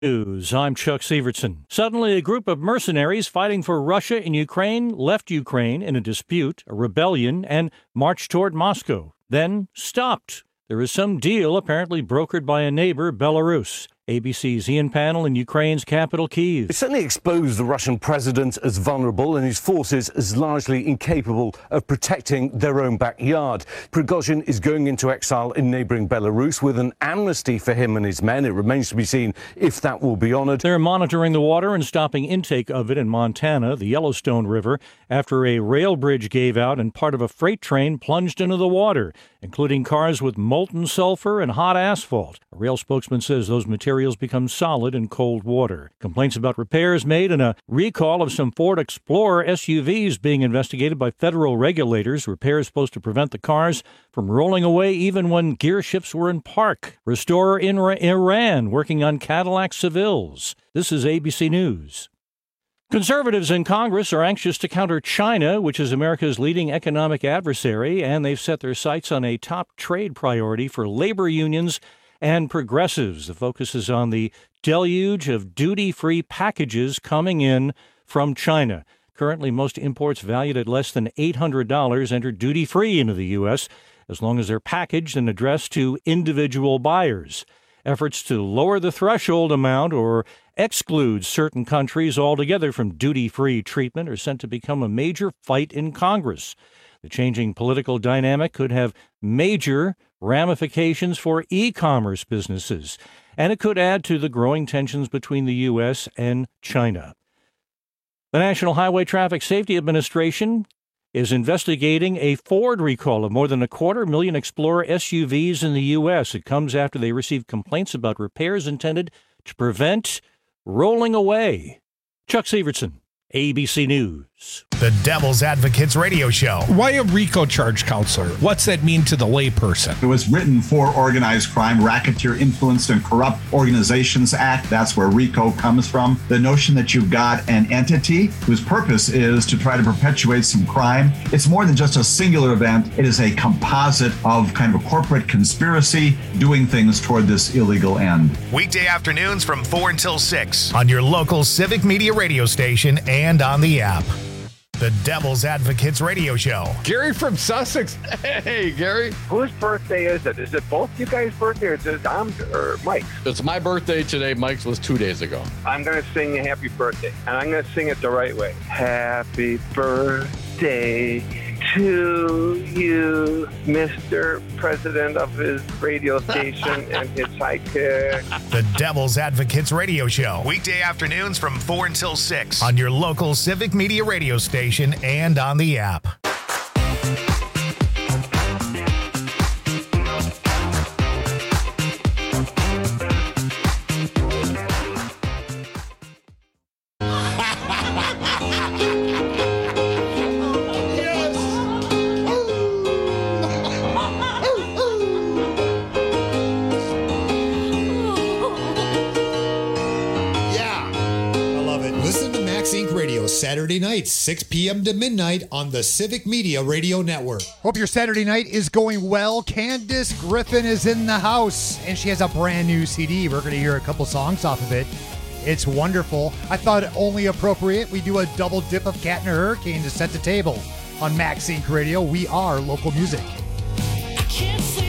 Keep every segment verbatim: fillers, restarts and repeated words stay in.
News. I'm Chuck Severson. Suddenly, a group of mercenaries fighting for Russia in Ukraine left Ukraine in a dispute, a rebellion, and marched toward Moscow, then stopped. There is some deal apparently brokered by a neighbor, Belarus. A B C's Ian Pannell in Ukraine's capital, Kyiv. It certainly exposed the Russian president as vulnerable and his forces as largely incapable of protecting their own backyard. Prigozhin is going into exile in neighbouring Belarus with an amnesty for him and his men. It remains to be seen if that will be honoured. They're monitoring the water and stopping intake of it in Montana, the Yellowstone River, after a rail bridge gave out and part of a freight train plunged into the water, including cars with molten sulfur and hot asphalt. A rail spokesman says those materials become solid in cold water. Complaints about repairs made and a recall of some Ford Explorer S U Vs being investigated by federal regulators. Repairs supposed to prevent the cars from rolling away even when gear shifts were in park. Restorer in Iran working on Cadillac Sevilles. This is A B C News. Conservatives in Congress are anxious to counter China, which is America's leading economic adversary, and they've set their sights on a top trade priority for labor unions and progressives. The focus is on the deluge of duty-free packages coming in from China. Currently, most imports valued at less than eight hundred dollars enter duty-free into the U S, as long as they're packaged and addressed to individual buyers. Efforts to lower the threshold amount or exclude certain countries altogether from duty-free treatment are sent to become a major fight in Congress. The changing political dynamic could have major ramifications for e-commerce businesses, and it could add to the growing tensions between the U S and China. The National Highway Traffic Safety Administration is investigating a Ford recall of more than a quarter million Explorer S U Vs in the U S. It comes after they received complaints about repairs intended to prevent rolling away. Chuck Severson, A B C News. The Devil's Advocates Radio Show. Why a RICO charge counselor? What's that mean to the layperson? It was written for Organized Crime, Racketeer Influenced and Corrupt Organizations Act. That's where RICO comes from. The notion that you've got an entity whose purpose is to try to perpetuate some crime. It's more than just a singular event. It is a composite of kind of a corporate conspiracy doing things toward this illegal end. Weekday afternoons from four until six on your local Civic Media radio station and on the app. The Devil's Advocates Radio Show. Gary from Sussex. Hey, Gary. Whose birthday is it? Is it both you guys' birthday or is it Dom's or Mike's? It's my birthday today. Mike's was two days ago. I'm going to sing a happy birthday, and I'm going to sing it the right way. Happy birthday to you, Mister President of his radio station and his sidekick. The Devil's Advocates Radio Show. Weekday afternoons from four until six on your local Civic Media radio station and on the app. Saturday nights, six p.m. to midnight on the Civic Media Radio Network. Hope your Saturday night is going well. Candace Griffin is in the house, and she has a brand new C D. We're going to hear a couple songs off of it. It's wonderful. I thought it only appropriate we do a double dip of Cat and her Hurricane to set the table. On Max Inc Radio, we are local music. I can't sleep.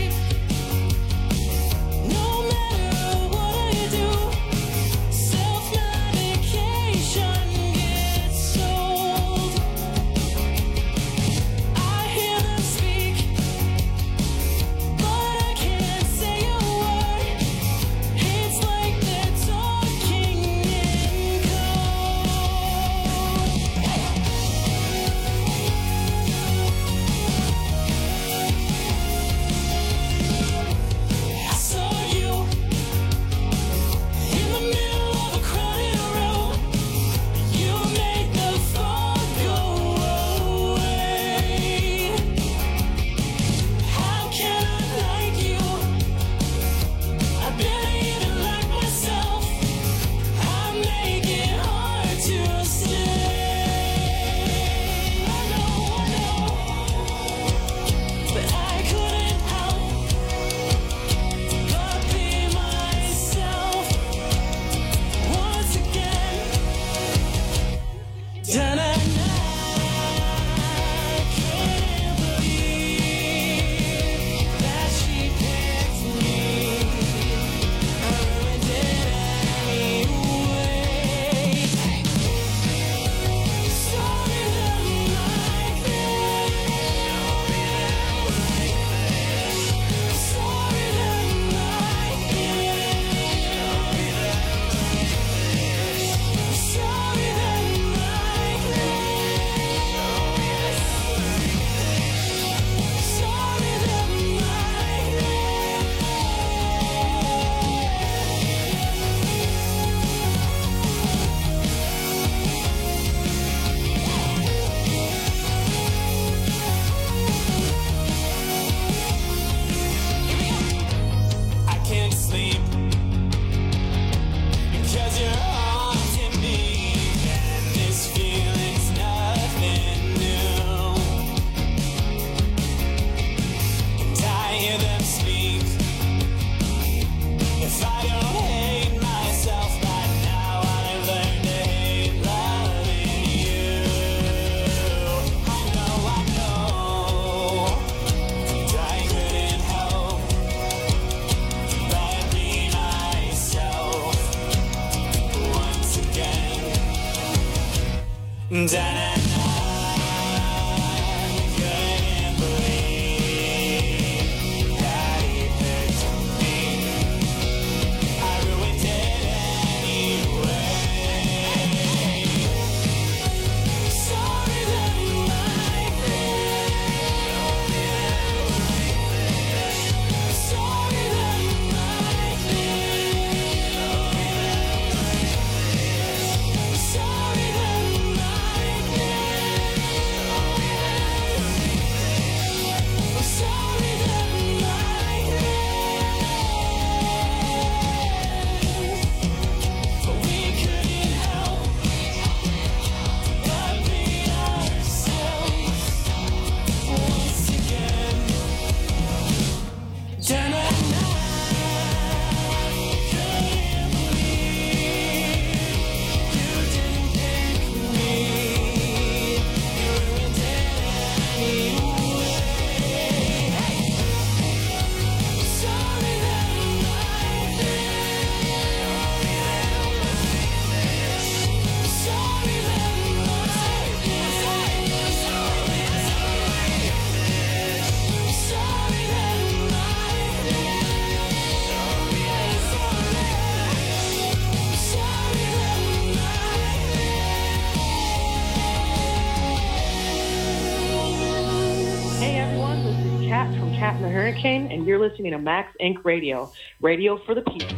Cat and the Hurricane, and you're listening to Max Incorporated. Radio, radio for the people.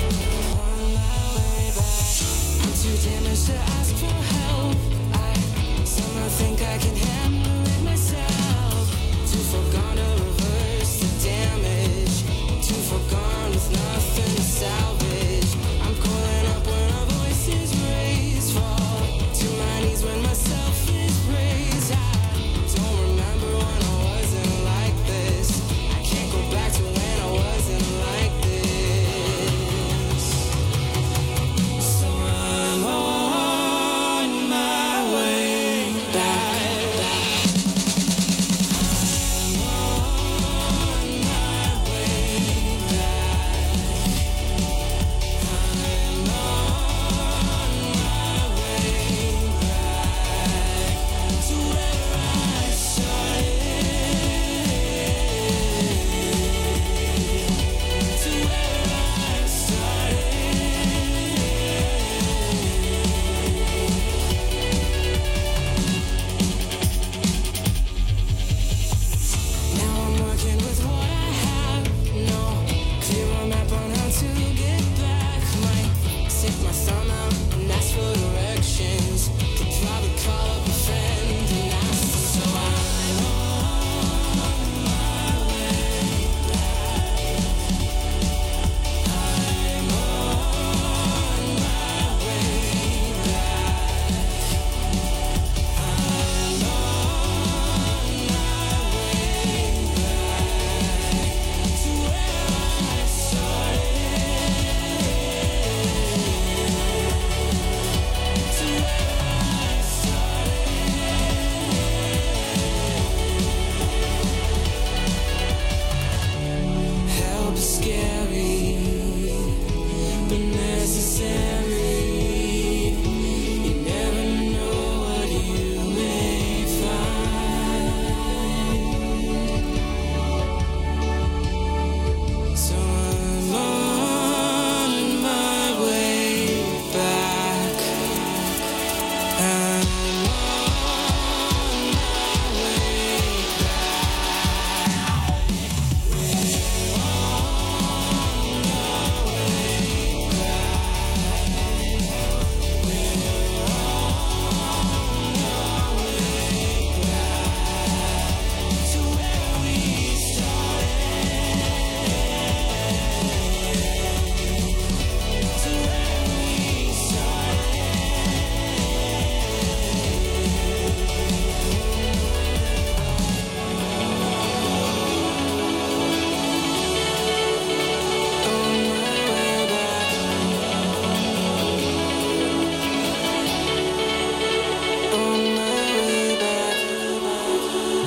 To ask for help, I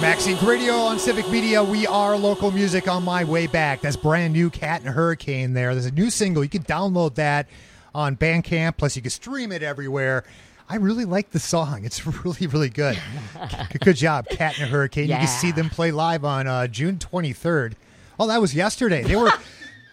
Max Inc Radio on Civic Media. We are local music on my way back. That's brand new Cat and Hurricane there. There's a new single. You can download that on Bandcamp. Plus, you can stream it everywhere. I really like the song. It's really, really good. Good job, Cat and Hurricane. Yeah. You can see them play live on uh, June twenty-third. Oh, that was yesterday. They were...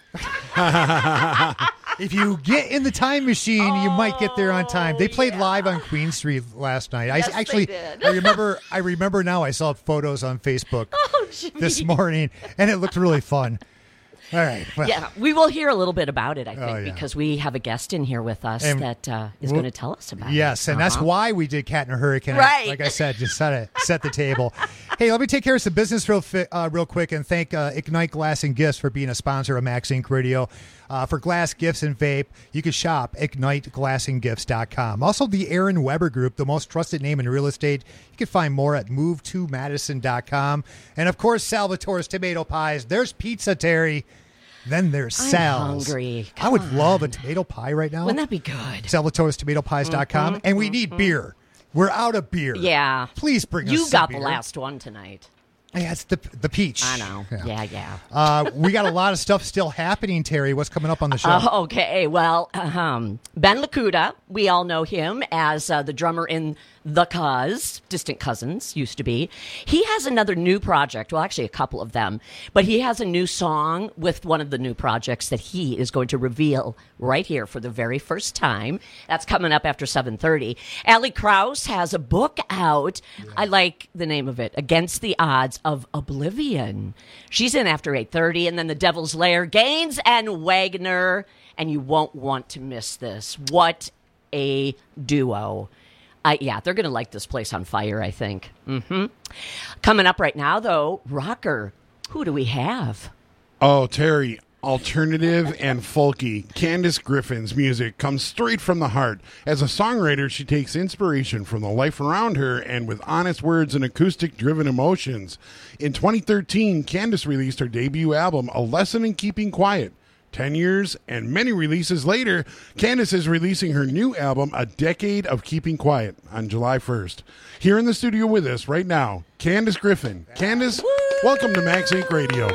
If you get in the time machine, oh, you might get there on time. They played yeah. live on Queen Street last night. Yes, I actually, they did. I remember. I remember now. I saw photos on Facebook oh, this morning, and it looked really fun. All right. Well. Yeah, we will hear a little bit about it, I think, oh, yeah. because we have a guest in here with us and that uh, is we'll, going to tell us about yes, it. Yes, and uh-huh. that's why we did Cat and a Hurricane. Right. Like I said, just set, it, set the table. Hey, let me take care of some business real fi- uh, real quick and thank uh, Ignite Glass and Gifts for being a sponsor of Max Inc Radio. Uh, for glass, gifts, and vape, you can shop ignite glass and gifts dot com. Also, the Aaron Weber Group, the most trusted name in real estate. You can find more at move to madison dot com. And, of course, Salvatore's Tomato Pies. There's pizza, Terry. Then there's I'm Sal's. hungry. Come I would on. love a tomato pie right now. Wouldn't that be good? Salvatore's Tomato Pies dot com. Mm-hmm, and we need mm-hmm. beer. We're out of beer. Yeah. Please bring us You some got beer. the last one tonight. Yeah, it's the the peach. I know. Yeah, yeah. yeah. Uh, we got a lot of stuff still happening, Terry. What's coming up on the show? Uh, okay, well, um, Ben Lakuta, we all know him as uh, the drummer in The Cuz, Distant Cousins used to be. He has another new project, well, actually a couple of them, but he has a new song with one of the new projects that he is going to reveal right here for the very first time. That's coming up after seven thirty. Allie Krauss has a book out. Yeah. I like the name of it, Against the Odds of Oblivion. She's in after eight thirty, and then The Devil's Lair, Gaines and Wagner, and you won't want to miss this. What a duo. Uh, yeah, they're going to light this place on fire, I think. Mm-hmm. Coming up right now, though, rocker. Who do we have? Oh, Terry, alternative and folky. Candace Griffin's music comes straight from the heart. As a songwriter, she takes inspiration from the life around her and with honest words and acoustic-driven emotions. In twenty thirteen, Candace released her debut album, A Lesson in Keeping Quiet. Ten years and many releases later, Candace is releasing her new album, A Decade of Keeping Quiet, on July first. Here in the studio with us right now, Candace Griffin. Candace, Woo! Welcome to Max Inc Radio.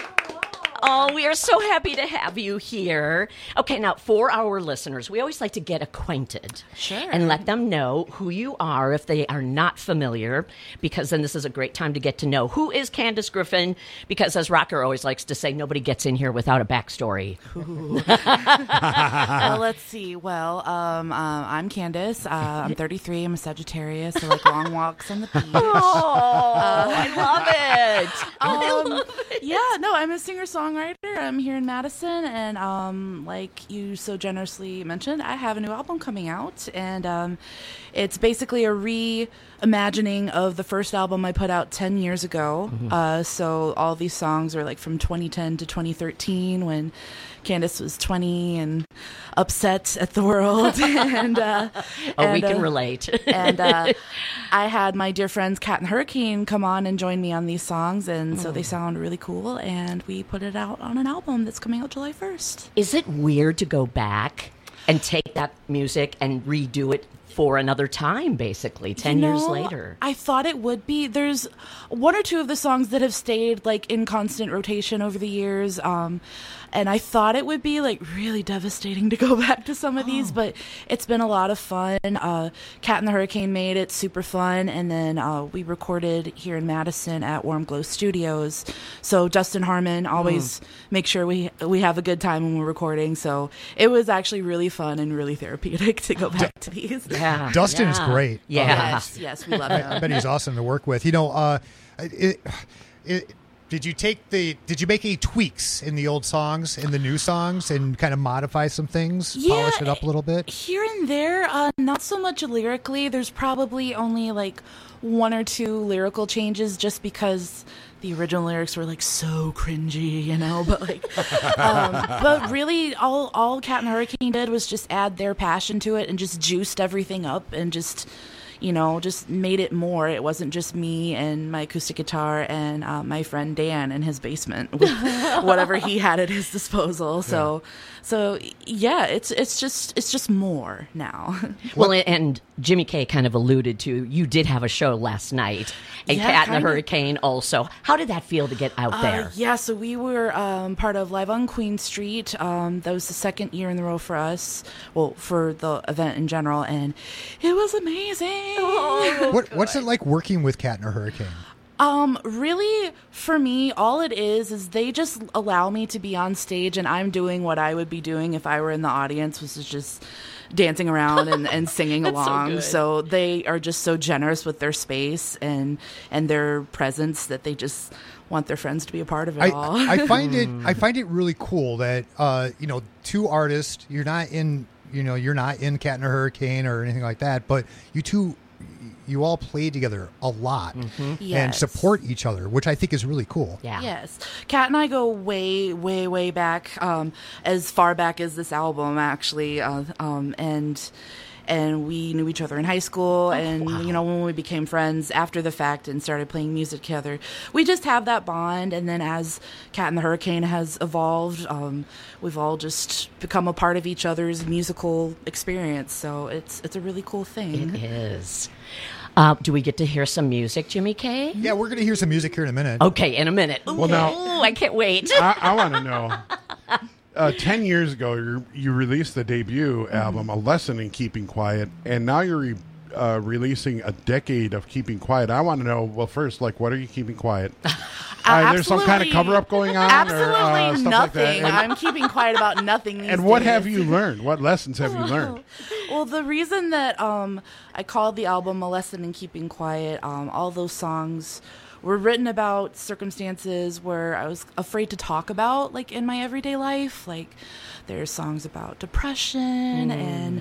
Oh, we are so happy to have you here. Okay, now for our listeners, we always like to get acquainted. Sure. And let them know who you are if they are not familiar, because then this is a great time to get to know who is Candace Griffin, because as Rocker always likes to say, nobody gets in here without a backstory. Well, let's see. Well, um, uh, I'm Candace. Uh, I'm thirty-three. I'm a Sagittarius. I like long walks on the beach. Oh, uh, I love it. Um, I love it. Yeah, no, I'm a singer-songwriter. I'm here in Madison, and um, like you so generously mentioned, I have a new album coming out, and um, it's basically a reimagining of the first album I put out ten years ago. Mm-hmm. Uh, so all these songs are like from twenty ten to twenty thirteen, when Candace was twenty and upset at the world. and uh, Oh, and, we can uh, relate. and uh, I had my dear friends Cat and Hurricane come on and join me on these songs, and so they sound really cool, and we put it out on an album that's coming out July first. Is it weird to go back and take that music and redo it for another time, basically, ten You know, years later? I thought it would be. There's one or two of the songs that have stayed like in constant rotation over the years. Um, and I thought it would be like really devastating to go back to some of these, but it's been a lot of fun. Uh, Cat and the Hurricane made it super fun. And then uh, we recorded here in Madison at Warm Glow Studios. So Justin Harmon always mm. make sure we we have a good time when we're recording. So it was actually really fun and really therapeutic to go back to these. Yeah. Dustin's yeah. great. Yeah. Uh, Yes, yes, we love him. I bet he's awesome to work with. You know, uh, it, it, did you take the? Did you make any tweaks in the old songs, in the new songs, and kind of modify some things, Yeah, polish it up a little bit? Here and there, uh, not so much lyrically. There's probably only like one or two lyrical changes, just because the original lyrics were like so cringy, you know. But like, um, but really, all all Cat and Hurricane did was just add their passion to it and just juiced everything up and just, you know, just made it more. It wasn't just me and my acoustic guitar and uh, my friend Dan in his basement with whatever he had at his disposal. So, yeah. so yeah, it's it's just it's just more now. Well, and Jimmy K kind of alluded to, you did have a show last night, and Yeah, Cat and the kinda. Hurricane also. How did that feel to get out Uh, there? yeah, so we were um, part of Live on Queen Street. Um, that was the second year in a row for us. Well, for the event in general, and it was amazing. What, what's it like working with Cat and a Hurricane? Um, really, for me, all it is is they just allow me to be on stage, and I'm doing what I would be doing if I were in the audience, which is just dancing around and, and singing That's so along. good. So they are just so generous with their space and and their presence that they just want their friends to be a part of it I, all. I find it I find it really cool that uh, you know, two artists, you're not in you know, you're not in Cat and a Hurricane or anything like that, but you two you all play together a lot and Yes. support each other, which I think is really cool. Yeah. Yes. Kat and I go way, way, way back, um, as far back as this album, actually. Uh, um, and and we knew each other in high school. and, you know, when we became friends after the fact and started playing music together, we just have that bond. And then as Cat and the Hurricane has evolved, um, we've all just become a part of each other's musical experience. So it's, it's a really cool thing. It is. Uh, do we get to hear some music, Jimmy K? Yeah, we're going to hear some music here in a minute. Okay, in a minute. Ooh, Well, now- ooh, I can't wait. I, I want to know. Uh, ten years ago, you, you released the debut album, A Lesson in Keeping Quiet, and now you're re, uh, releasing a decade of keeping quiet. I want to know, well, first, like, what are you keeping quiet? Uh, there's some kind of absolutely- cover-up going on? Absolutely or, uh, stuff like that? nothing. And- I'm keeping quiet about nothing these And what days. have you learned? What lessons have you learned? Well, the reason that um, I called the album A Lesson in Keeping Quiet, um, all those songs were written about circumstances where I was afraid to talk about, like, in my everyday life. Like, there's songs about depression Mm. and,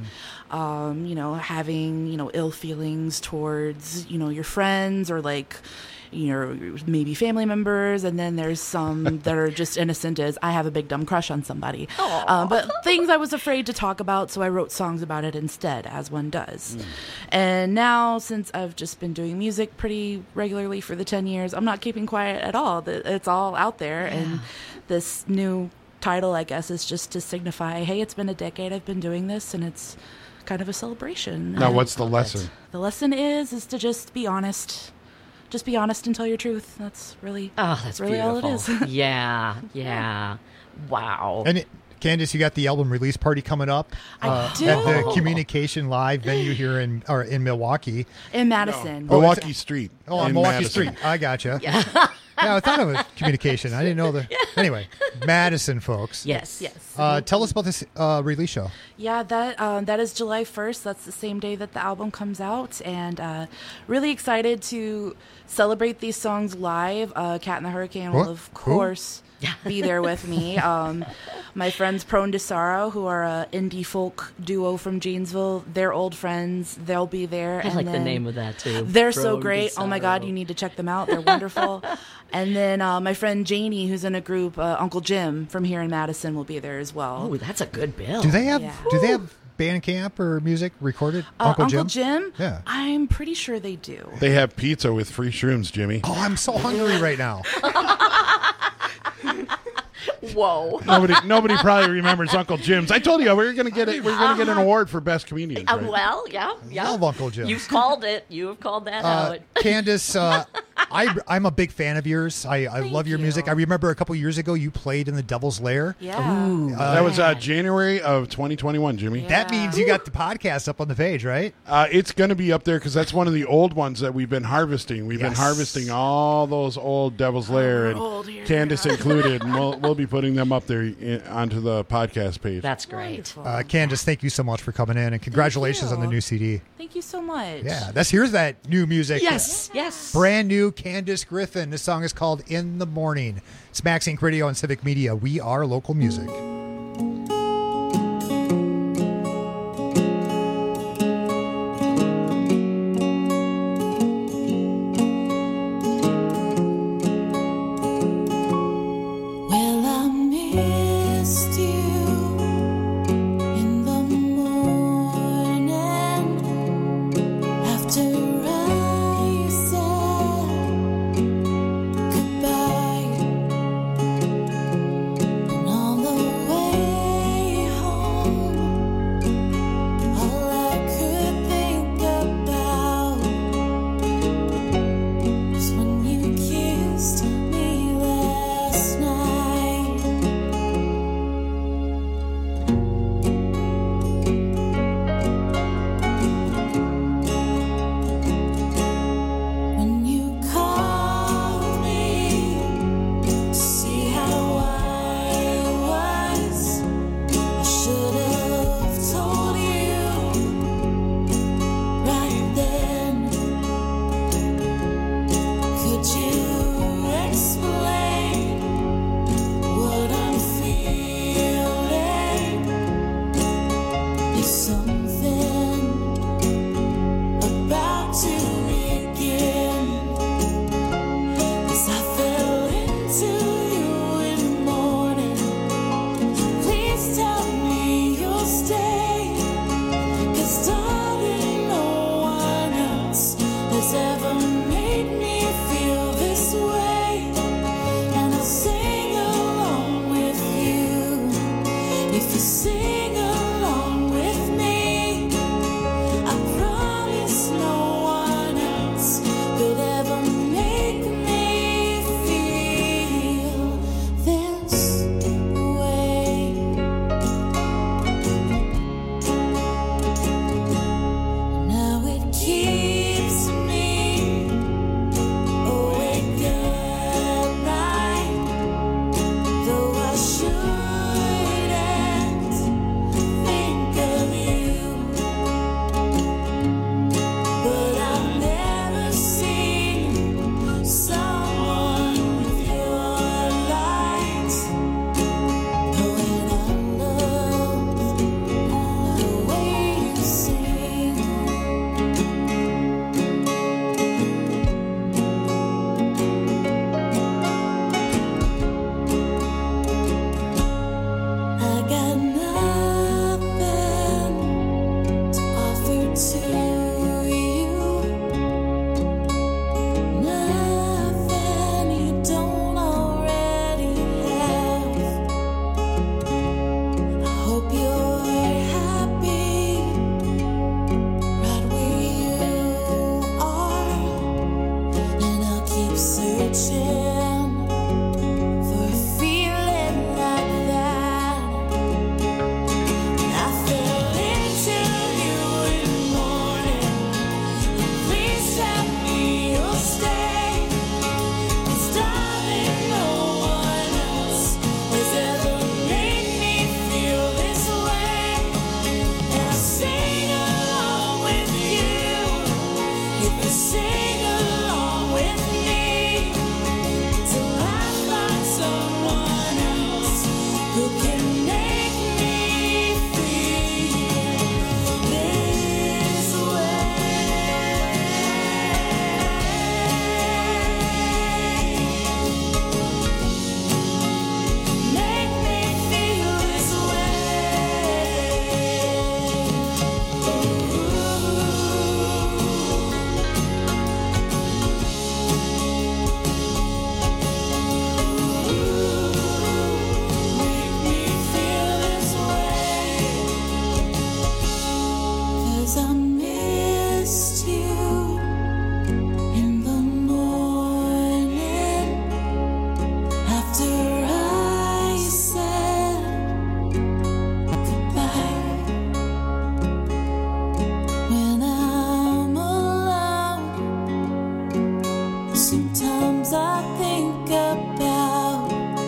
um, you know, having, you know, ill feelings towards, you know, your friends or, like, you know, maybe family members, and then there's some that are just innocent as I have a big dumb crush on somebody. Um, but things I was afraid to talk about, so I wrote songs about it instead, as one does. Mm. And now, since I've just been doing music pretty regularly for the ten years, I'm not keeping quiet at all. The- It's all out there, and this new title, I guess, is just to signify, hey, it's been a decade I've been doing this, and it's kind of a celebration. Now, what's the lesson? The lesson is is to just be honest. Just be honest and tell your truth. That's really, Oh, that's really all it is. beautiful. yeah, yeah. Wow. And it, Candace, you got the album release party coming up I uh, do. at the Communication Live venue here in or in Milwaukee. In Madison. Oh, Milwaukee it's- Street. Oh, on in Milwaukee Madison. Street. I gotcha. Yeah. yeah, I thought it was Communication. I didn't know the. Anyway, Madison, folks. Yes. Yes. Uh, tell us about this uh, release show. Yeah, that um, that is July first. That's the same day that the album comes out, and uh, really excited to celebrate these songs live. Uh, Cat and the Hurricane will, What? of Who? course, be there with me. Um, my friends Prone DeSaro, who are a indie folk duo from Janesville, they're old friends. They'll be there. I and like the then name of that, too. They're so Prone great. Oh my God, DeSaro. you need to check them out. They're wonderful. And then uh, my friend Janie, who's in a group, uh, Uncle Jim from here in Madison, will be there as well. Oh, that's a good bill. Do they have Yeah. Do they have band camp or music recorded? Uh, Uncle Jim. Uncle Jim? Yeah. I'm pretty sure they do. They have pizza with free shrooms, Jimmy. Oh, I'm so hungry right now. Whoa. Nobody, nobody probably remembers Uncle Jim's. I told you we were going to get it. We are going to get an award for best comedians. Uh, Right? well, yeah, yeah. Love Uncle Jim. You've called it. You have called that Uh, out. Candace, uh, I, I'm a big fan of yours. I, I love your you. music. I remember a couple years ago you played in the Devil's Lair. Yeah. Uh, that was uh, January of twenty twenty-one, Jimmy. That means you got the podcast up on the page, right? Uh, it's going to be up there because that's one of the old ones that we've been harvesting. We've been Yes. harvesting all those old Devil's Lair, and old here. Candace included, and we'll, we'll be putting them up there in, onto the podcast page. That's great. Uh, Candace, thank you so much for coming in, and congratulations on the you. new C D. Thank you so much. Yeah, that's here's that new music. Yes, yes. Brand new Candace Griffin. This song is called In the Morning. It's Max Inc Radio and Civic Media. We are local music. Well, I missed you in the morning after reaching for a feeling like that. I fell into you in the morning. Please tell me you'll stay. 'Cause darling, no one else has ever made me feel this way. And I'll sing along with you if you sing along with me, till I find someone else who can make me feel this way. Make me feel this Make me feel this way. 'Cause I missed you in the morning after I said goodbye. When I'm alone, sometimes I think about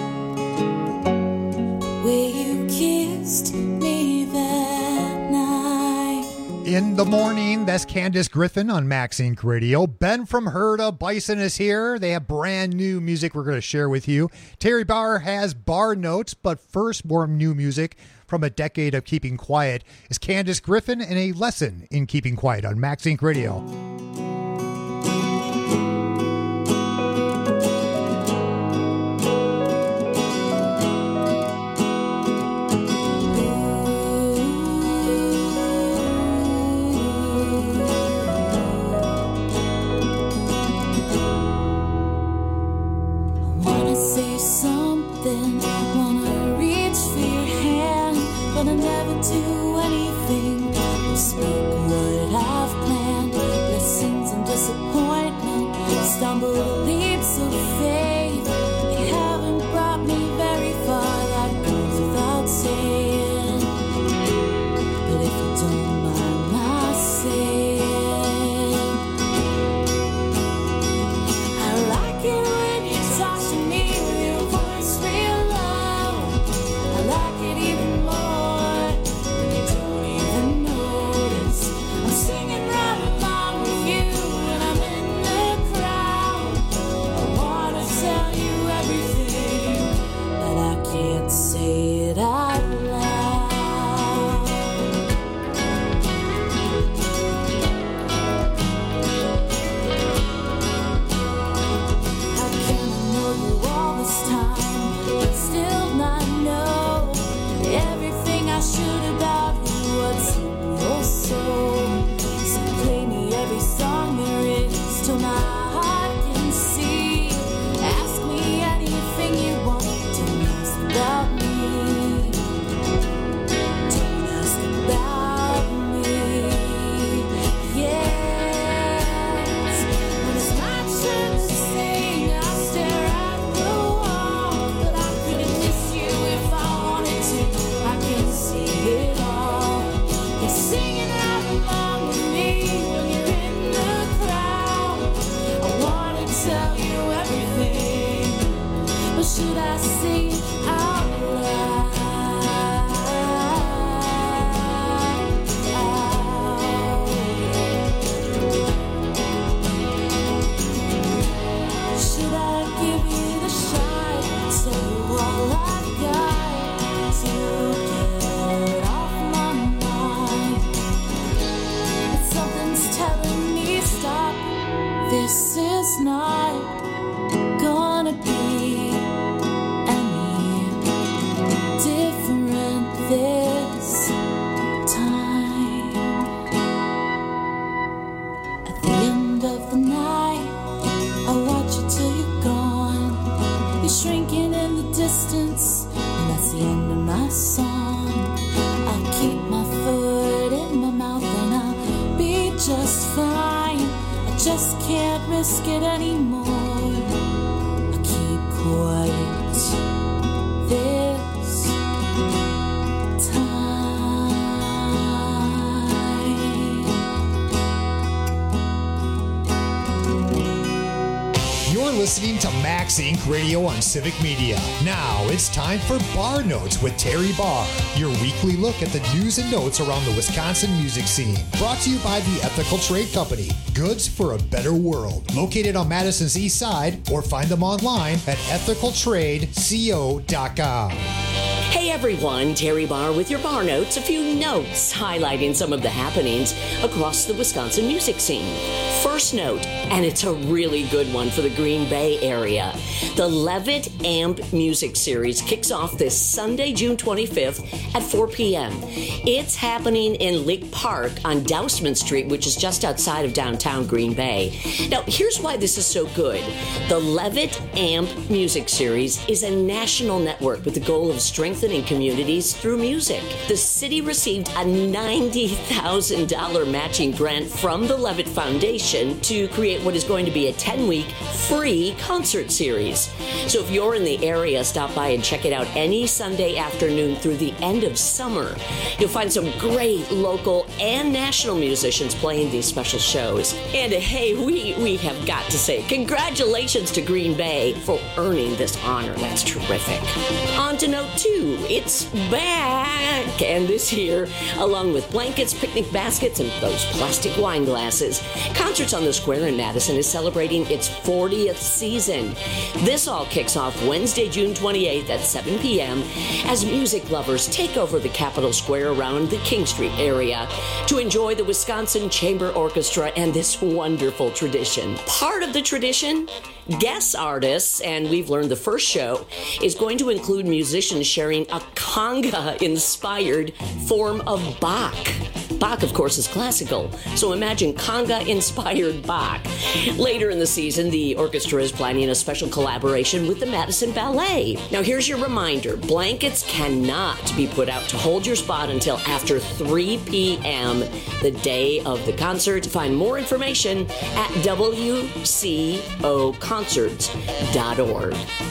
the way you kissed me that night. In the morning, that's Candace Griffin on Max Inc Radio. Ben from Herda Bison is here. They have brand new music we're going to share with you. Terry Bauer has bar notes, but first, more new music from a decade of keeping quiet is Candace Griffin and a lesson in keeping quiet on Max Inc Radio. Wanna say something, wanna reach for your hand, but I never do anything but speak what I've planned. Blessings and disappointment, stumble leaps of faith. They haven't brought me very far, that goes without saying. But if you don't mind my saying, I like it when you talk to me with your voice real loud. I like it even more when you don't even notice. I'm singing right along with you when I'm in the crowd. I wanna tell you everything, but I can't say it out loud. How can I know you all this time, but still not know everything I should about you? What's in your soul? So play me every song there is till my heart can see. Ask me anything you want, don't ask about me. Don't ask about me. Yes, when it's my turn to sing, I'll stare at the wall. But I couldn't miss you if I wanted to. I can see it all. You're singing right along with me when you're in the crowd. I wanna tell you everything, but should I say it out loud? Should I give you the shot, tell you all I've got to get off my mind? But something's telling me stop. This is not gonna be any different this time. At the end of the night, I watch you till you're gone. You're shrinking in the distance, and that's the end of my song. I'll keep my foot in my mouth and I'll just fine. I just can't risk it anymore. listening to Max Incorporated. Radio on Civic Media. Now it's time for Bar Notes with Terry Barr, your weekly look at the news and notes around the Wisconsin music scene. Brought to you by the Ethical Trade Company, goods for a better world. Located on Madison's east side, or find them online at ethical trade co dot com. Hey everyone, Terry Barr with your Bar Notes. A few notes highlighting some of the happenings across the Wisconsin music scene. First note, and it's a really good one for the Green Bay area. The Levitt Amp Music Series kicks off this Sunday, June twenty-fifth at four p.m. It's happening in Lake Park on Dousman Street, which is just outside of downtown Green Bay. Now, here's why this is so good. The Levitt Amp Music Series is a national network with the goal of strengthening communities through music. The city received a ninety thousand dollars matching grant from the Levitt Foundation to create what is going to be a ten-week free concert series. So if you're in the area, stop by and check it out any Sunday afternoon through the end of summer. You'll find some great local and national musicians playing these special shows. And hey, we, we have got to say congratulations to Green Bay for earning this honor. That's terrific. On to note two. It's back, and this year, along with blankets, picnic baskets, and those plastic wine glasses, Concerts on the Square in Madison is celebrating its fortieth season. This all kicks off Wednesday, June twenty-eighth at seven p.m. as music lovers take over the Capitol Square around the King Street area to enjoy the Wisconsin Chamber Orchestra and this wonderful tradition. Part of the tradition, guest artists, and we've learned the first show is going to include musicians sharing a conga-inspired form of Bach. Bach, of course, is classical, so imagine conga-inspired Bach. Later in the season, the orchestra is planning a special collaboration with the Madison Ballet. Now, here's your reminder. Blankets cannot be put out to hold your spot until after three p.m. the day of the concert. Find more information at w c o concerts dot org.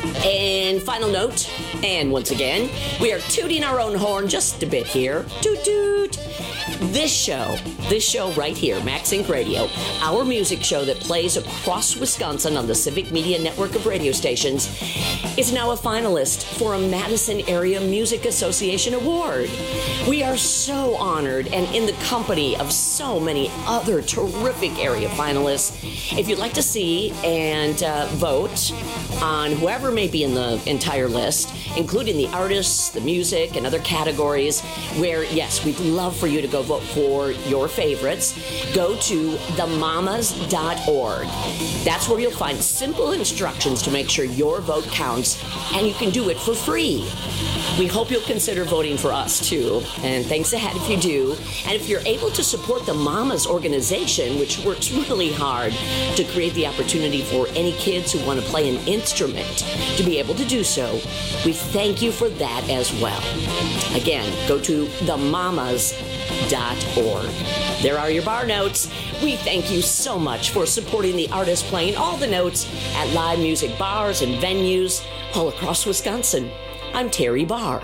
And final note, and once again, we are tooting our own horn just a bit here. Toot toot! This show, this show right here, Max Inc Radio, our music show that plays across Wisconsin on the Civic Media network of radio stations, is now a finalist for a Madison Area Music Association award. We are so honored and in the company of so many other terrific area finalists. If you'd like to see and uh, vote on whoever may be in the entire list, including the artists, the music, and other categories, where, yes, we'd love for you to go vote for your favorites, go to the mamas dot org. That's where you'll find simple instructions to make sure your vote counts, and you can do it for free. We hope you'll consider voting for us, too, and thanks ahead if you do. And if you're able to support the Mamas organization, which works really hard to create the opportunity for any kids who want to play an instrument to be able to do so, we thank you for that as well. Again, go to the mamas dot org. There are your bar notes. We thank you so much for supporting the artists playing all the notes at live music bars and venues all across Wisconsin. I'm Terry Barr.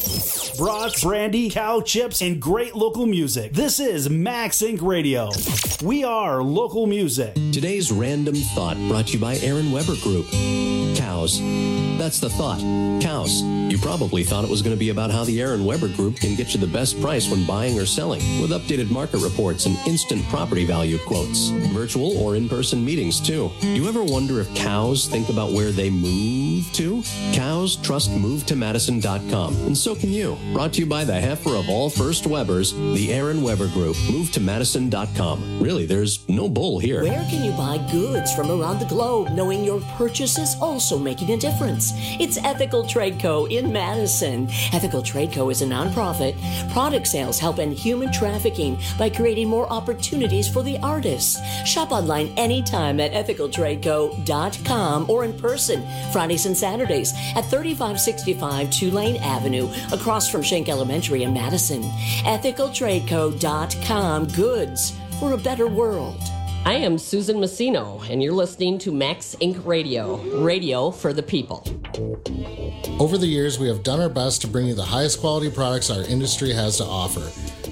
Brats, brandy, cow chips, and great local music. This is Max Inc Radio. We are local music. Today's random thought brought to you by Aaron Weber Group. Cows. That's the thought. Cows. You probably thought it was going to be about how the Aaron Weber Group can get you the best price when buying or selling, with updated market reports and instant property value quotes. Virtual or in-person meetings, too. Do you ever wonder if cows think about where they move to? Cows trust move to madison dot com, and so can you. Brought to you by the heifer of all First Webers, the Aaron Weber Group. move to madison dot com. Really, there's no bull here. Where can you buy goods from around the globe, knowing your purchase is also making a difference? It's Ethical Trade Co. in Madison. Ethical Trade Co. is a nonprofit. Product sales help end human trafficking by creating more opportunities for the artists. Shop online anytime at ethical trade co dot com or in person Fridays and Saturdays at thirty-five sixty-five Tulane Avenue across from Schenck Elementary in Madison. ethical trade co dot com. Goods for a better world. I am Susan Massino, and you're listening to Max Inc Radio, radio for the people. Over the years, we have done our best to bring you the highest quality products our industry has to offer.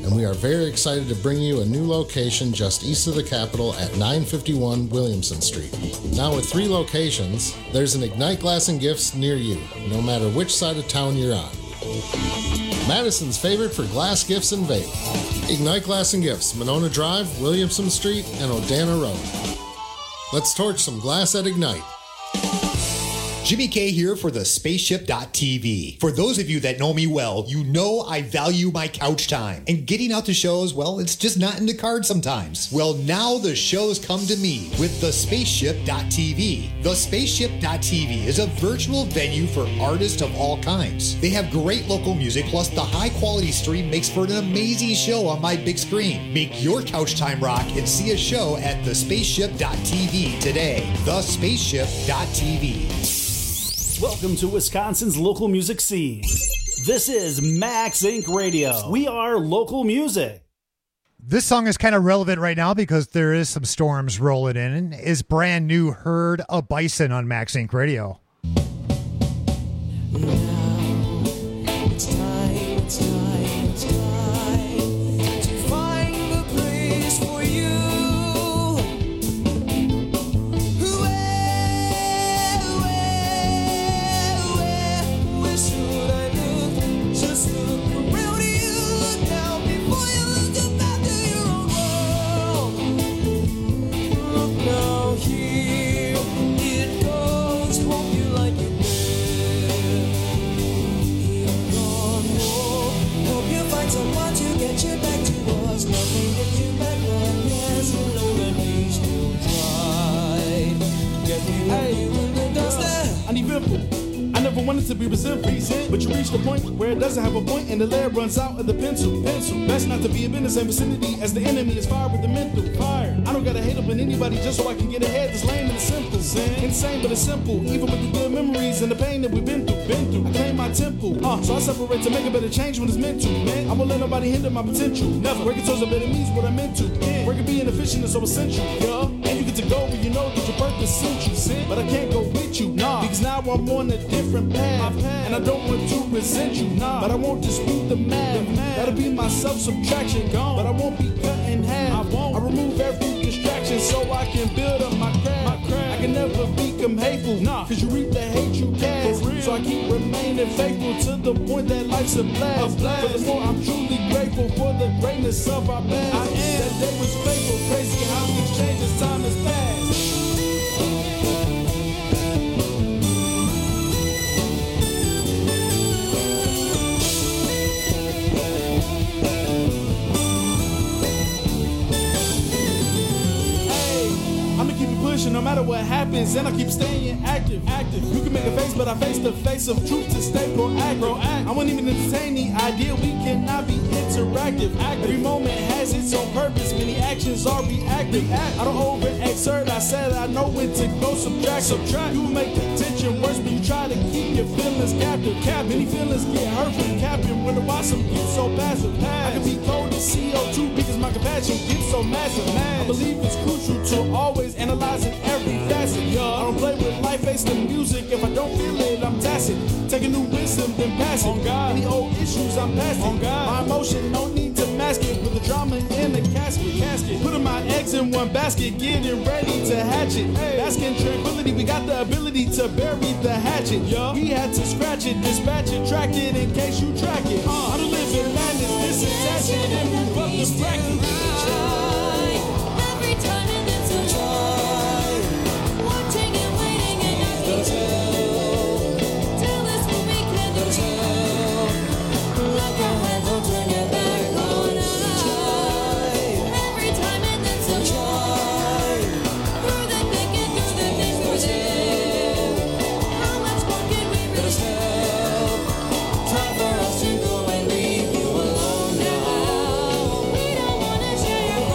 and we are very excited to bring you a new location just east of the Capitol at nine fifty-one Williamson Street. Now with three locations, there's an Ignite Glass and Gifts near you, no matter which side of town you're on. Madison's favorite for glass gifts and vape. Ignite Glass and Gifts, Monona Drive, Williamson Street, and Odana Road. Let's torch some glass at Ignite. Jimmy K here for the spaceship dot T V. For those of you that know me well, you know I value my couch time. And getting out to shows, well, it's just not in the cards sometimes. Well, now the shows come to me with the spaceship dot T V. The spaceship dot T V is a virtual venue for artists of all kinds. They have great local music, plus the high quality stream makes for an amazing show on my big screen. Make your couch time rock and see a show at the spaceship dot T V today. the spaceship dot T V. Welcome to Wisconsin's local music scene. This is Max Incorporated. Radio. We are local music. This song is kind of relevant right now because there is some storms rolling in. Is brand new Herd a Bison on Max Inc Radio. It's time, it's time, it's time to find a place for you. Where, where, where, where should I look? Just look around you, look down before you look up after your own world. Look now, here it goes. Hope you like it. Someone to get you back to us. Nothing gets you back on. Yes, you know that we still tried. Get me where you in the dust. I need ripple. I never wanted to be resentful, but you reach the point where it doesn't have a point and the lead runs out of the pencil. Pencil. Best not to be in the same vicinity as the enemy is fired with the mental fire. I don't gotta hate up on anybody just so I can get ahead. It's lame and it's simple. Insane but it's simple. Even with the good memories and the pain that we've been through. Been through. I claim my temple. Uh, so I separate to make a better change when it's meant to. Man, I won't let nobody hinder my potential. Never. Working towards a better means what I meant to. Yeah. Working being efficient is so essential. Yeah. And you get to go where you know that your purpose sent you. Sin. But I can't go with you. Nah. Because now I'm on a different path. And I don't want to resent you. Nah. But I won't dispute the math. That'll be my self-subtraction. Gone. But I won't be cut in half. I won't. I remove every distraction so I can build up my craft. My craft. I can never become hateful. Nah. Cause you reap the hate you cast. So I keep remaining faithful to the point that life's a blast. Furthermore, I'm truly grateful for the greatness of our past. I am. That day was faithful. Crazy how things change as time has passed. No matter what happens, and I keep staying active, active. You can make a face, but I face the face of truth to stay proactive. proactive. I won't even entertain the idea we cannot be interactive. Active. Every moment has its own purpose. Many actions are reactive. Act. I don't overexert. I said I know when to go subtract. Subtract. You make the tension worse, but you try to keep your feelings captive. Cap. Many feelings get hurt from capping. Wonder why some get so passive. Pass. I can be cold as C O two because my compassion gets so massive. Man. I believe it's crucial to always analyze it. Every facet, yo. I don't play with life based on music. If I don't feel it, I'm tacit. Take a new wisdom, then pass it. On God. Any old issues, I'm past it. On God. My emotion, no need to mask it. With the drama in the casket, casket. Putting my eggs in one basket, getting ready to hatch it. Hey. Basking tranquility, we got the ability to bury the hatchet. Yo. We had to scratch it, dispatch it, track it in case you track it. Uh, I'm living madness, disattach it, and move up the bracket. Every time and then so try. Watching and waiting and not being told. Tell us what we can do. Look ahead, don't turn your back on us. Every time and then so try. Through the thick and through the thick we're there. How much more can we really help? Time for us to go and leave you alone now. We don't wanna share your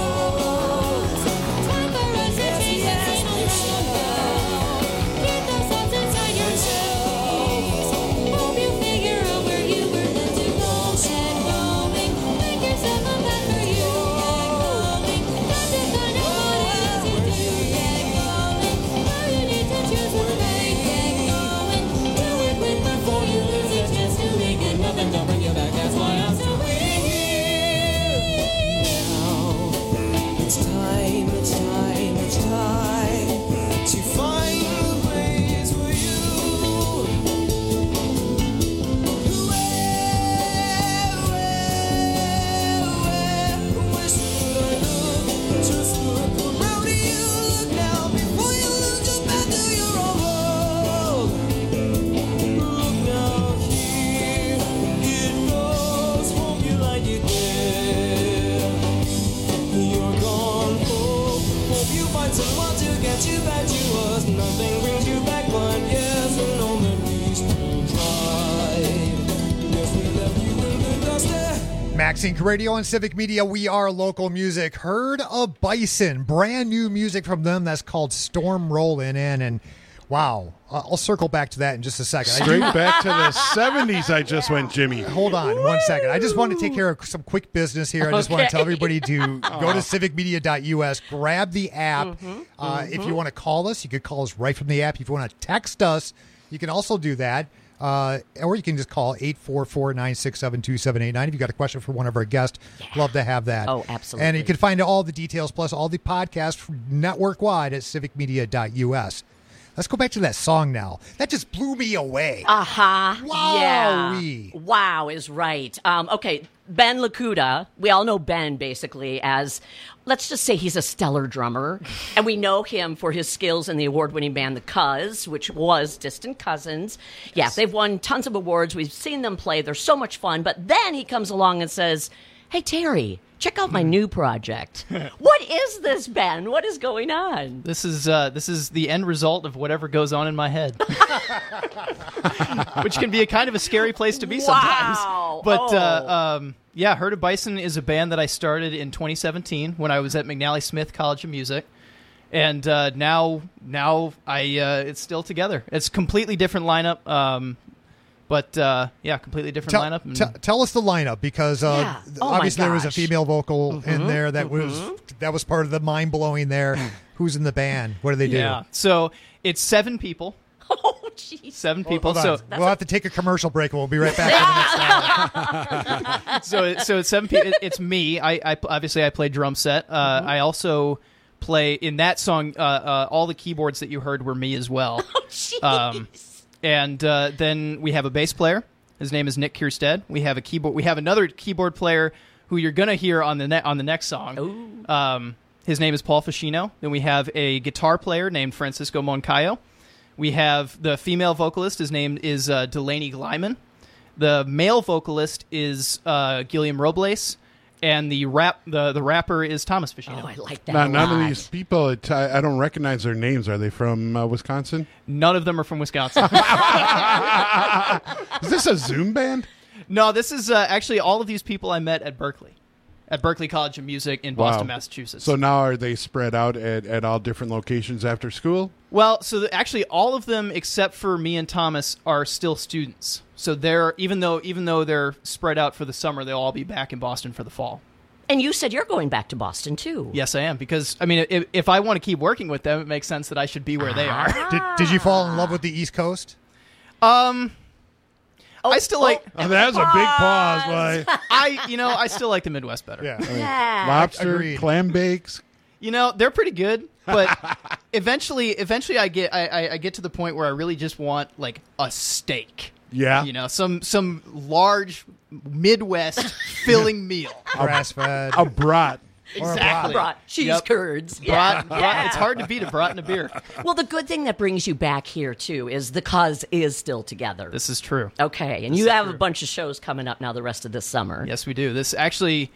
problems. Time for us to take it on now. Keep those thoughts inside Max Inc Radio on Civic Media. We are local music. Herd of Bison. Brand new music from them that's called Storm Rollin' In. And wow, uh, I'll circle back to that in just a second. Straight back to the seventies I just yeah. went, Jimmy. Hold on one second. I just want to take care of some quick business here. I just okay. want to tell everybody to go to civic media dot U S, grab the app. Mm-hmm. Uh, mm-hmm. If you want to call us, you could call us right from the app. If you want to text us, you can also do that. Uh, or you can just call eight four four, nine six seven, two seven eight nine if you've got a question for one of our guests. Yeah. Love to have that. Oh, absolutely. And you can find all the details plus all the podcasts network-wide at civic media dot U S. Let's go back to that song now. That just blew me away. Uh-huh. Wow. Yeah. Wow is right. Um, okay, Ben Lakuta, we all know Ben basically as, let's just say he's a stellar drummer. And we know him for his skills in the award-winning band The Cuz, which was Distant Cousins. Yes. Yeah, they've won tons of awards. We've seen them play. They're so much fun. But then he comes along and says, hey, Terry, check out my new project. What is this, Ben? What is going on? This is uh, this is the end result of whatever goes on in my head, which can be a kind of a scary place to be sometimes. Wow. But oh. uh, um, yeah, Herd of Bison is a band that I started in twenty seventeen when I was at McNally Smith College of Music, and uh, now now I uh, it's still together. It's a completely different lineup. Um, But, uh, yeah, completely different tell, lineup. And t- tell us the lineup, because uh, yeah. oh obviously there was a gosh. female vocal mm-hmm. in there that mm-hmm. was that was part of the mind-blowing there. Who's in the band? What do they do? Yeah, so it's seven people. Oh, jeez. Seven Well, people. hold So on. We'll have to take a commercial break, and we'll be right back for the next hour. so, it- so it's seven people. It's me. I, I Obviously, I play drum set. Uh, Mm-hmm. I also play, in that song, uh, uh, all the keyboards that you heard were me as well. Oh, jeez. Um, and uh, then we have a bass player. His name is Nick Kierstead. We have a keyboard. We have another keyboard player who you're gonna hear on the ne- on the next song. Ooh. Um, his name is Paul Fascino. Then we have a guitar player named Francisco Moncayo. We have the female vocalist. His name is uh, Delaney Glyman. The male vocalist is uh, Gilliam Robles, and the rap the, the rapper is Thomas Fascino. Oh, I like that Now, a none lot. of these people, it, I, I don't recognize their names. Are they from uh, Wisconsin? None of them are from Wisconsin. Is this a Zoom band? No, this is uh, actually all of these people I met at Berkeley, at Berkeley College of Music in Boston, Wow. Massachusetts. So now are they spread out at, at all different locations after school? Well, so the, actually, all of them except for me and Thomas are still students. So they're even though even though they're spread out for the summer, they'll all be back in Boston for the fall. And you said you're going back to Boston, too. Yes, I am, because I mean, if, if I want to keep working with them, it makes sense that I should be where they are. Did, did you fall in love with the East Coast? Um, I still like. Oh, that was a big pause. Like, I you know I still like the Midwest better. yeah, I mean, Yeah. lobster, Agreed. clam bakes. You know, they're pretty good, but eventually, eventually, I get I, I, I get to the point where I really just want like a steak. Yeah, You know, some some large Midwest filling meal. Grass-fed. a brat. Or a Exactly. Brat, cheese Yep. curds. Brat, brat, Yeah. It's hard to beat a brat and a beer. Well, the good thing that brings you back here, too, is the Cuz is still together. This is true. Okay, and This you is have true. a bunch of shows coming up now the rest of this summer. Yes, we do. This actually,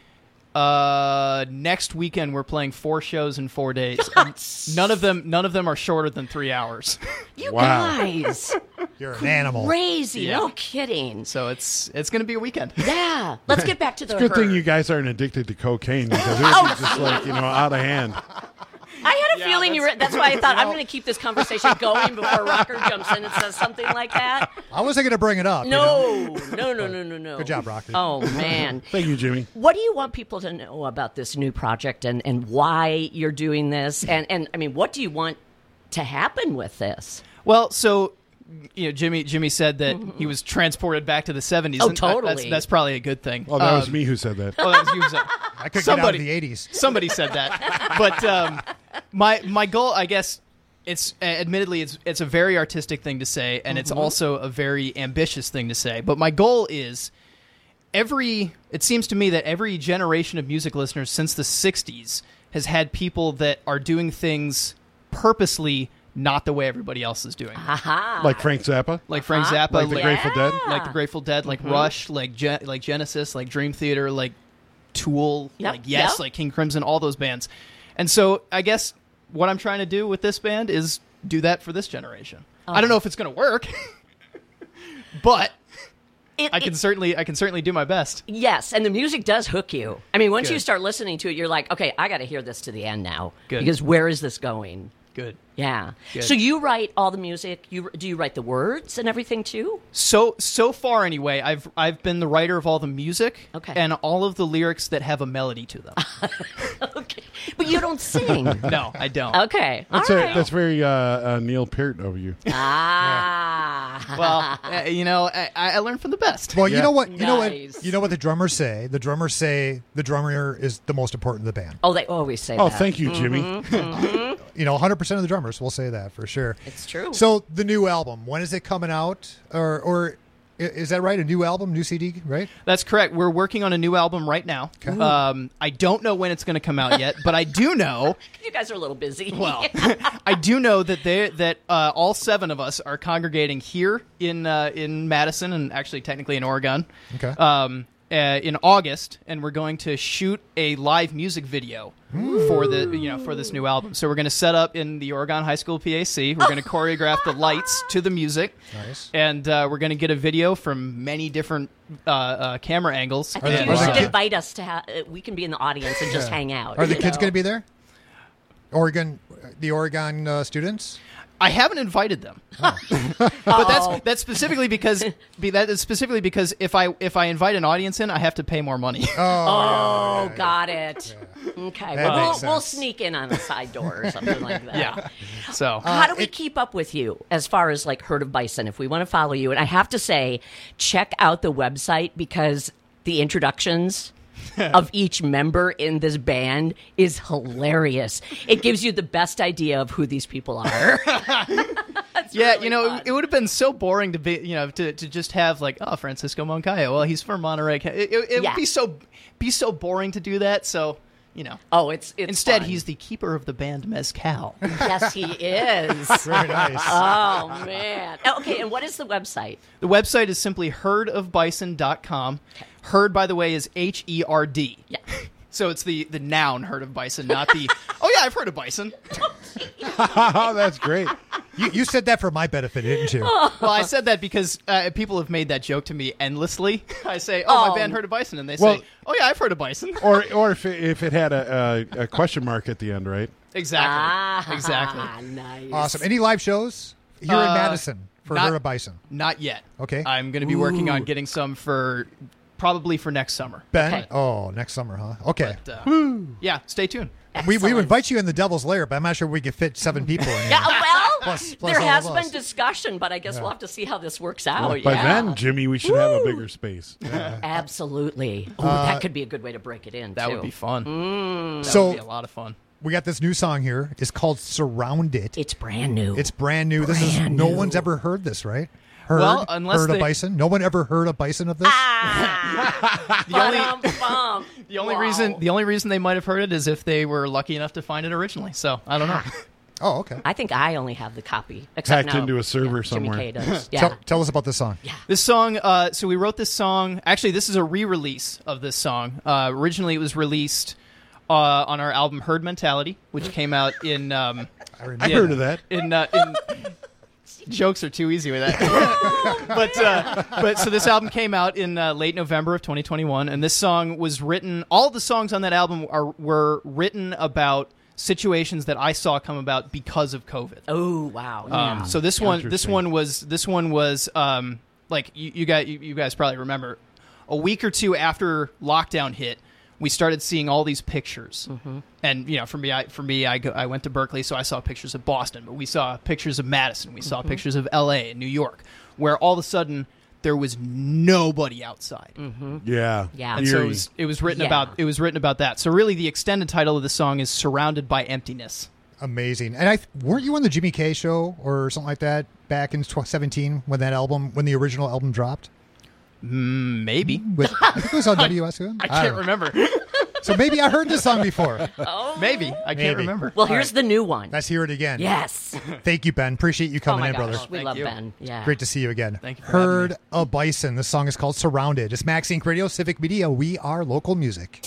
uh, next weekend we're playing four shows in four days. And none of them, none of them are shorter than three hours. You Wow. guys. You're an animal. Crazy. Yeah. No kidding. So it's it's going to be a weekend. Yeah. Let's get back to the It's a good thing herd. you guys aren't addicted to cocaine, because it would Oh. be just like, you know, out of hand. I had a Yeah, feeling you were. That's why I thought I'm going to keep this conversation going before Rocker jumps in and says something like that. I wasn't going to bring it up. you know? No, no, no, no, no, no. Good job, Rocker. Oh, man. Thank you, Jimmy. What do you want people to know about this new project and, and why you're doing this? And, and, I mean, what do you want to happen with this? Well, so you know, Jimmy Jimmy said that he was transported back to the seventies. Oh, and I- totally. That's, that's probably a good thing. Oh, that was Um, me who said that. Oh, that was you who said. I could Somebody- get out of the eighties. Somebody said that, but um, my my goal, I guess, it's uh, admittedly it's it's a very artistic thing to say, and it's Mhm. also a very ambitious thing to say. But my goal is every. It seems to me that every generation of music listeners since the sixties has had people that are doing things purposely not the way everybody else is doing. Aha. Like Frank Zappa? Like Frank Uh-huh. Zappa, Like the Grateful Dead? like the Grateful Dead, like Mhm. Rush, like Gen- like Genesis, like Dream Theater, like Tool, Yep, like Yes, yep. like King Crimson, all those bands. And so I guess what I'm trying to do with this band is do that for this generation. I don't know if it's going to work, but It- I can it- certainly I can certainly do my best. Yes, and the music does hook you. I mean, once Good. you start listening to it, you're like, okay, I got to hear this to the end now. Good. Because where is this going? Good. Yeah. Good. So you write all the music. You do you write the words and everything too? So so far anyway, I've I've been the writer of all the music Okay. and all of the lyrics that have a melody to them. But you don't sing. No, I don't. Okay. That's all a, right. that's very uh, uh, Neil Peart of you. Ah. Well, uh, you know, I, I learned from the best. Well, you know what? You know Nice. what? You know what the drummers say. The drummers say the drummer is the most important of the band. Oh, they always say Oh, that. thank you, Jimmy. Mhm, mhm. You know, one hundred percent of the drummers will say that for sure. It's true. So the new album, when is it coming out? Or, or i- is that right? A new album, new C D, right? That's correct. We're working on a new album right now. Okay. Um, I don't know when it's going to come out yet, but I do know. You guys are a little busy. Well, I do know that they that uh, all seven of us are congregating here in uh, in Madison and actually technically in Oregon. Okay. Um, uh, in August, and we're going to shoot a live music video for the you know for this new album. So we're going to set up in the Oregon High School P A C. We're going to choreograph the lights to the music. Nice. And uh, we're going to get a video from many different uh, uh, camera angles. I think And, you should uh, invite us to have. Uh, we can be in the audience and just Yeah. hang out. Are the you kids know? going to be there? Oregon, the Oregon uh, students? I haven't invited them, Oh. but that's that's specifically because be, that is specifically because if I if I invite an audience in, I have to pay more money. Oh, got it. Okay, That well, makes we'll, we'll sense. sneak in on a side door or something like that. Yeah. So How do we keep up with you as far as like Herd of Bison if we want to follow you? And I have to say, check out the website because the introductions of each member in this band is hilarious. It gives you the best idea of who these people are. yeah, you know, it, it would have been so boring to be, you know, to, to just have like, oh, Francisco Moncayo. Well, he's from Monterey. It, it, it Yeah. would be so be so boring to do that. So, you know. Oh, it's, it's instead fun. he's the keeper of the band Mezcal. Yes, he is. Very nice. Oh, man. Okay, and what is the website? The website is simply herd of bison dot com. Herd, by the way, is H E R D. Yeah. So it's the, the noun herd of bison, not the, oh, yeah, I've heard of bison. That's great. You, you said that for my benefit, didn't you? Well, I said that because uh, people have made that joke to me endlessly. I say, oh, Oh. my band heard of bison. And they Well- say, oh, yeah, I've heard of bison. Or or if it, if it had a, a, a question mark at the end, right? Exactly. Ah, Exactly. Nice. Awesome. Any live shows here in Uh, Madison for not- Herd of Bison? Not yet. Okay. I'm going to be working on Ooh. getting some for probably for next summer. Ben? Oh, next summer, huh? Okay. But, uh, yeah, stay tuned. we, we would invite you in the Devil's Lair, but I'm not sure we could fit seven people in here. Yeah, well, Plus- plus there all has of been us. discussion, but I guess we'll have to see how this works out. By Oh, yeah. then, Jimmy, we should have a bigger space. Absolutely. Oh, Uh, that could be a good way to break it in, That too. would be fun. Mm. That So- would be a lot of fun. We got this new song here. It's called Surround It. It's brand new. It's brand new. this is Brand no new. one's ever heard this, right? Heard, Well, unless heard they- of bison. No one ever heard of bison of this. Ah, The only- Ba-dum-bum. The only Wow. reason the only reason they might have heard it is if they were lucky enough to find it originally. So I don't know. Oh, okay. I think I only have the copy. Except Hacked no, into a server yeah, Jimmy somewhere. K does. Yeah. Tell, tell us about this song. This song, uh, so we wrote this song. Actually, this is a re-release of this song. Uh, originally, it was released uh, on our album "Herd Mentality," which came out in. Um, I remember. I've heard of that. In, uh, in jokes are too easy with that. but uh, but so this album came out in uh, late November of twenty twenty-one, and this song was written. All the songs on that album are were written about situations that I saw come about because of COVID. Oh wow! Um, Yeah. so this one, this Interesting. one was this one was um, like you, you guys, you, you guys probably remember, a week or two after lockdown hit, we started seeing all these pictures. Mm-hmm. And you know, for me, I for me, I go, I went to Berkeley, so I saw pictures of Boston, but we saw pictures of Madison, we saw Mm-hmm. pictures of L A and New York, where all of a sudden there was nobody outside. Mm-hmm. Yeah. Yeah. And so it Eerie. was, it was written Yeah. about it was written about that. So really, the extended title of the song is "Surrounded by Emptiness." Amazing. And I weren't you on the Jimmy K show or something like that back in twenty seventeen when that album, when the original album dropped? Mm, maybe. With, I think it was on W S U. I don't can't know. remember. So maybe I heard this song before. Oh. Maybe I can't Maybe. remember. Well, here's the new one. Let's hear it again. Yes. Thank you, Ben. Appreciate you Oh coming my in, gosh, brother. we Thank love you. Ben. Yeah. Great to see you again. Thank you for having Herd me. of Bison. This song is called Surrounded. It's Max Inc Radio, Civic Media. We are local music.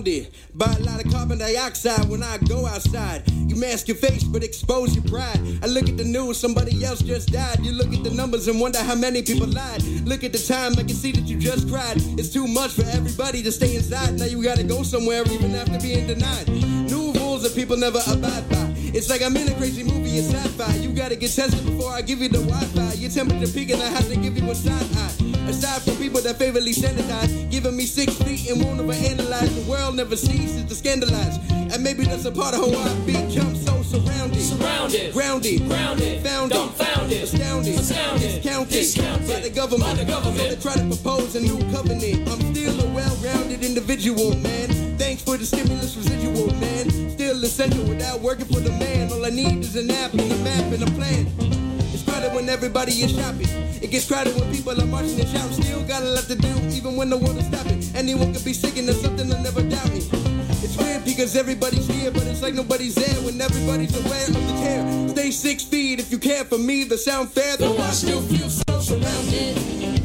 surrounded by a lot of carbon dioxide when I go outside. You mask your face but expose your pride. I look at the news, somebody else just died. You look at the numbers and wonder how many people lied. Look at the time, I can see that you just cried. It's too much for everybody to stay inside. Now you gotta go somewhere even after being denied. New rules that people never abide by. It's like I'm in a crazy movie, it's sci-fi. You gotta get tested before I give you the Wi-Fi. Your temperature peaking, I have to give you a side eye. Aside from people that favorably sanitize, giving me six feet and won't overanalyze. The world never ceases to scandalize. And maybe that's a part of how I become so surrounded. Surrounded. Grounded. Grounded. Founded. Dumbfounded. Astounded. Astounded. Discounted. Discounted. By the government. By the government. So they try to propose a new covenant. I'm still a well-rounded individual, man. Thanks for the stimulus residual, man. Still essential without working for the man. All I need is an app and a map and a plan. It's crowded when everybody is shopping. It gets crowded when people are marching and shouting. Still got a lot to do, even when the world is stopping. Anyone could be sick and there's something I never doubted. It's weird because everybody's here, but it's like nobody's there when everybody's aware of the care. Stay six feet if you care for me. The sound fair, though I still feel so surrounded.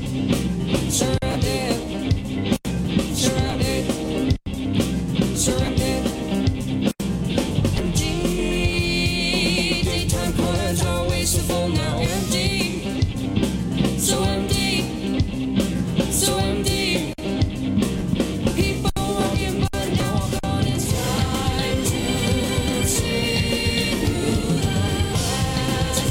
Surrounded. Surrounded. Surrounded. Empty. Daytime corners always full, now empty. So empty. So empty. People walking, but now all gone. It's time to see through the lights.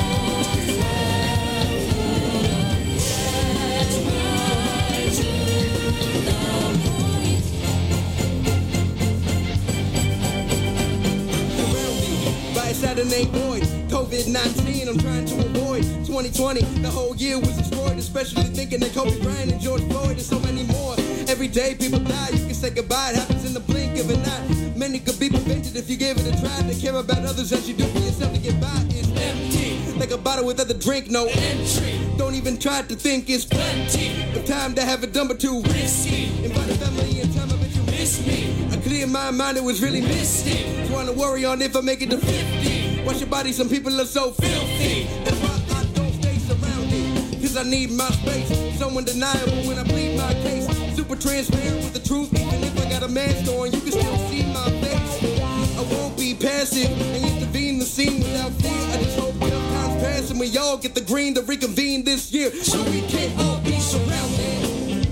Saturday boys, COVID nineteen, I'm trying to avoid twenty twenty, the whole year was destroyed, especially thinking that Kobe Bryant and George Floyd and so many more. Every day people die, you can say goodbye, it happens in the blink of an eye. Many could be prevented if you gave it a try. To care about others as you do for yourself to get by is empty, like a bottle without the drink, no entry. Don't even try to think it's plenty of time to have it done, but too risky. Invite a family in time, I bet you miss me. I clear my mind, it was really misty. Trying to worry on if I make it to fifty. Watch your body, some people are so filthy. That's why I don't stay surrounded, cause I need my space. So undeniable when I plead my case. Super transparent with the truth, even if I got a mask on, you can still see my face. I won't be passive and intervene the scene without fear. I just hope tough times pass and we all get the green to reconvene this year, so we can all be surrounded.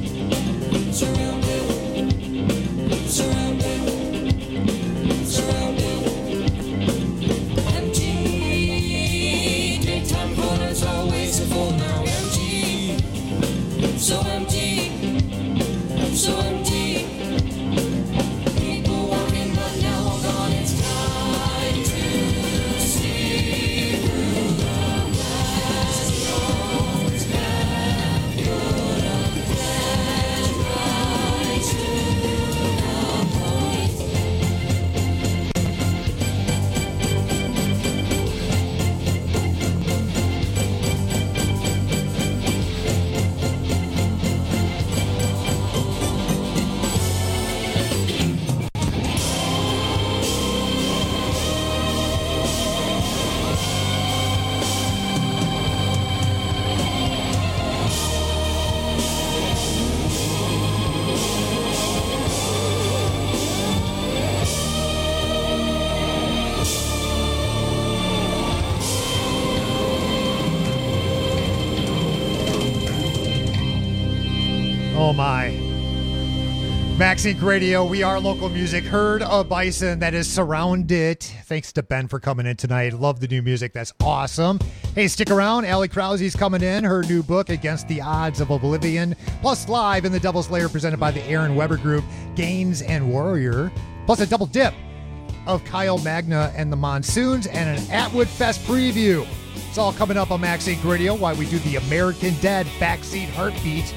Surrounded. Surrounded. Surrounded. Always full, now empty. So empty. So empty. People walking, but now all gone. It's time to see through the glass. Yours back. Put a flash right to the point. Oh my. Max Inc Radio, we are local music. Herd of Bison, that is Surrounded. Thanks to Ben for coming in tonight. Love the new music. That's awesome. Hey, stick around. Allie Krause's coming in. Her new book, Against the Odds of Oblivion. Plus live in the Devil's Lair presented by the Aaron Weber Group, Gaines and Warrior. Plus a double dip of Kyle Magna and the Monsoons and an Atwood Fest preview. It's all coming up on Max Inc Radio while we do the American Dead Backseat Heartbeat.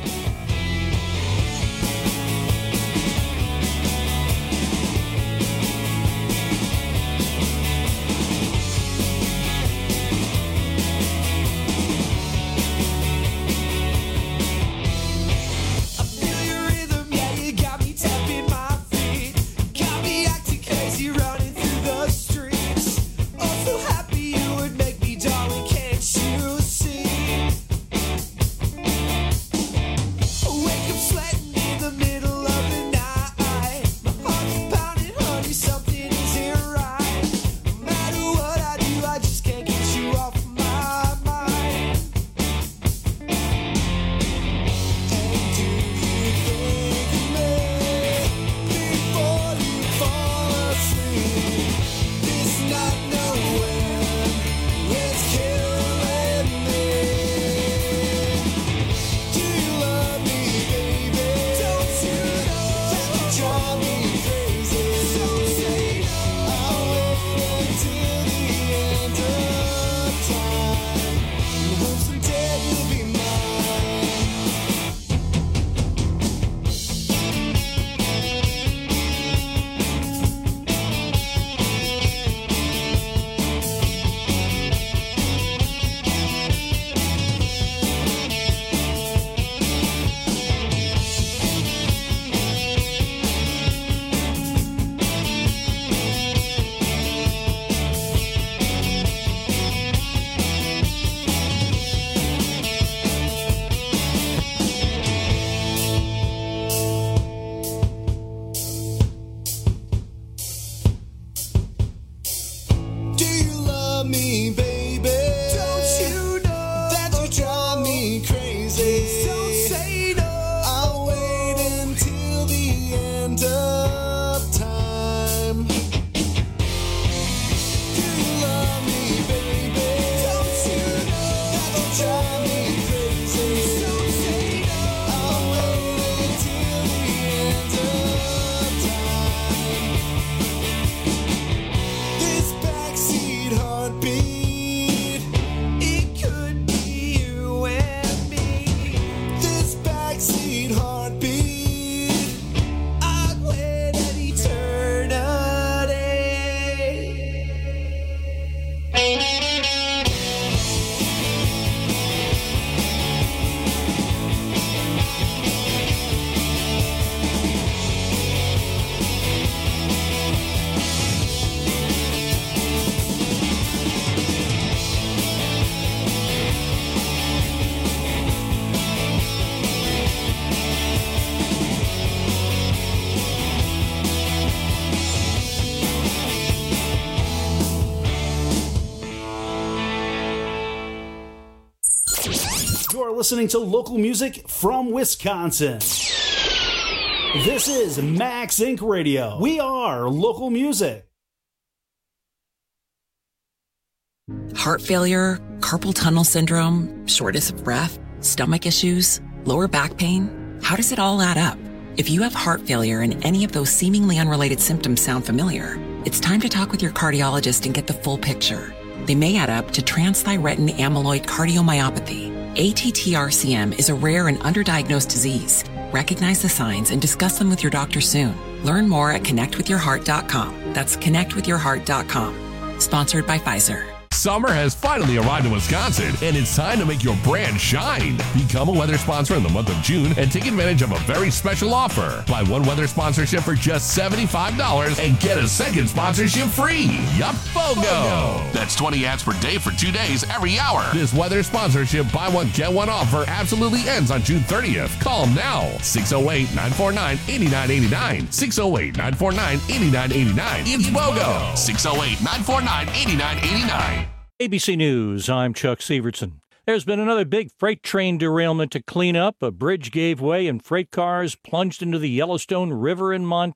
You're listening to local music from Wisconsin. This is Max Incorporated. Radio. We are local music. Heart failure, carpal tunnel syndrome, shortness of breath, stomach issues, lower back pain. How does it all add up? If you have heart failure and any of those seemingly unrelated symptoms sound familiar, it's time to talk with your cardiologist and get the full picture. They may add up to transthyretin amyloid cardiomyopathy. A T T R C M is a rare and underdiagnosed disease. Recognize the signs and discuss them with your doctor soon. Learn more at connect with your heart dot com. That's connect with your heart dot com. Sponsored by Pfizer. Summer has finally arrived in Wisconsin, and it's time to make your brand shine. Become a weather sponsor in the month of June and take advantage of a very special offer. Buy one weather sponsorship for just seventy-five dollars and get a second sponsorship free. Yup, BOGO. That's twenty ads per day for two days every hour. This weather sponsorship buy one, get one offer absolutely ends on June thirtieth. Call them now. six oh eight, nine four nine, eight nine eight nine. six oh eight, nine four nine, eight nine eight nine. It's BOGO. six oh eight, nine four nine, eight nine eight nine. A B C News, I'm Chuck Severson. There's been another big freight train derailment to clean up. A bridge gave way and freight cars plunged into the Yellowstone River in Montana.